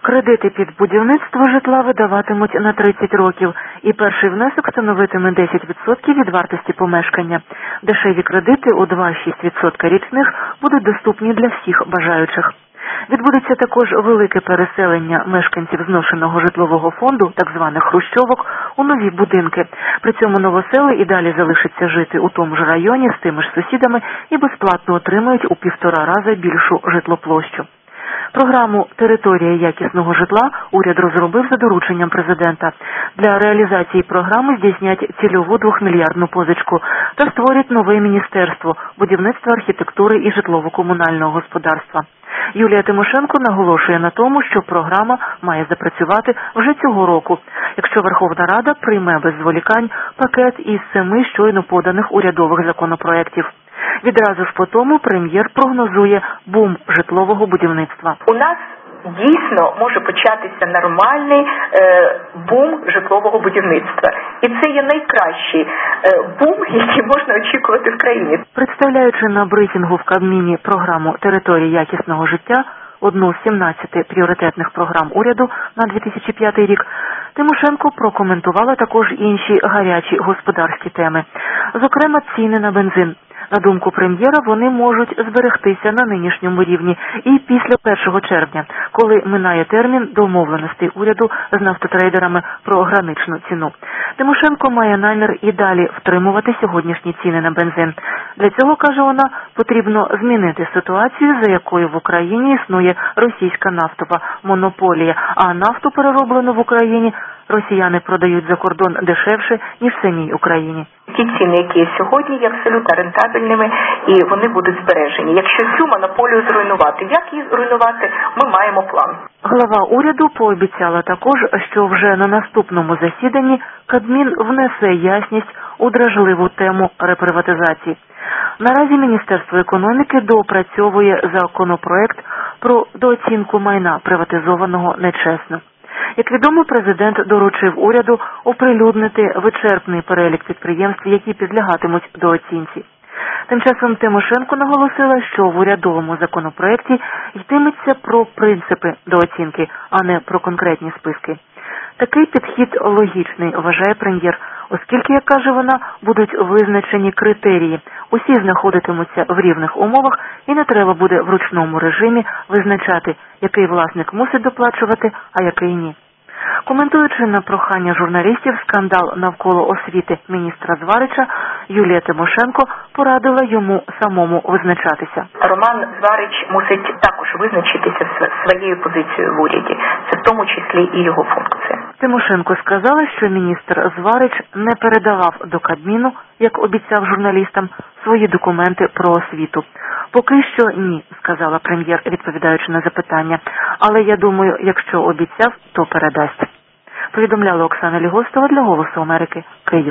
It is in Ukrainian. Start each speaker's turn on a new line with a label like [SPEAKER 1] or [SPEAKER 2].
[SPEAKER 1] Кредити під будівництво житла видаватимуть на 30 років, і перший внесок становитиме 10% від вартості помешкання. Дешеві кредити у 2,6% річних будуть доступні для всіх бажаючих. Відбудеться також велике переселення мешканців зношеного житлового фонду, так званих хрущовок, у нові будинки. При цьому новосели і далі залишаться жити у тому ж районі з тими ж сусідами і безплатно отримають у 1,5 рази більшу житлоплощу. Програму «Територія якісного житла» уряд розробив за дорученням президента. Для реалізації програми здійснять цільову 2-мільярдну позичку та створять нове міністерство будівництва, архітектури і житлово-комунального господарства. Юлія Тимошенко наголошує на тому, що програма має запрацювати вже цього року, якщо Верховна Рада прийме без зволікань пакет із 7 щойно поданих урядових законопроєктів. Відразу ж по тому прем'єр прогнозує бум житлового будівництва.
[SPEAKER 2] У нас дійсно може початися нормальний бум житлового будівництва. І це є найкращий бум, який можна очікувати в країні.
[SPEAKER 1] Представляючи на брифінгу в Кабміні програму «Території якісного життя», одну з 17 пріоритетних програм уряду на 2005 рік, Тимошенко прокоментувала також інші гарячі господарські теми, зокрема ціни на бензин. На думку прем'єра, вони можуть зберегтися на нинішньому рівні і після 1 червня, коли минає термін домовленостей уряду з нафтотрейдерами про граничну ціну. Тимошенко має намір і далі втримувати сьогоднішні ціни на бензин. Для цього, каже вона, потрібно змінити ситуацію, за якою в Україні існує російська нафтова монополія, а нафту, перероблену в Україні, росіяни продають за кордон дешевше, ніж в самій Україні.
[SPEAKER 2] Ті ціни, які є сьогодні, є абсолютно рентабельними і вони будуть збережені. Якщо цю монополію зруйнувати, як її зруйнувати, ми маємо план.
[SPEAKER 1] Глава уряду пообіцяла також, що вже на наступному засіданні Кабмін внесе ясність у дражливу тему реприватизації. Наразі Міністерство економіки доопрацьовує законопроект про дооцінку майна, приватизованого нечесно. Як відомо, президент доручив уряду оприлюднити вичерпний перелік підприємств, які підлягатимуть дооцінці. Тим часом Тимошенко наголосила, що в урядовому законопроекті йтиметься про принципи дооцінки, а не про конкретні списки. Такий підхід логічний, вважає прем'єр, оскільки, як каже вона, будуть визначені критерії. Усі знаходитимуться в рівних умовах і не треба буде в ручному режимі визначати, який власник мусить доплачувати, а який ні. Коментуючи на прохання журналістів скандал навколо освіти міністра Зварича, Юлія Тимошенко порадила йому самому визначатися.
[SPEAKER 2] Роман Зварич мусить також визначитися своєю позицією в уряді. Це в тому числі і його функція.
[SPEAKER 1] Тимошенко сказала, що міністр Зварич не передавав до Кабміну, як обіцяв журналістам, свої документи про освіту. Поки що ні, сказала прем'єр, відповідаючи на запитання. Але я думаю, якщо обіцяв, то передасть. Повідомляла Оксана Лігостова для «Голосу Америки».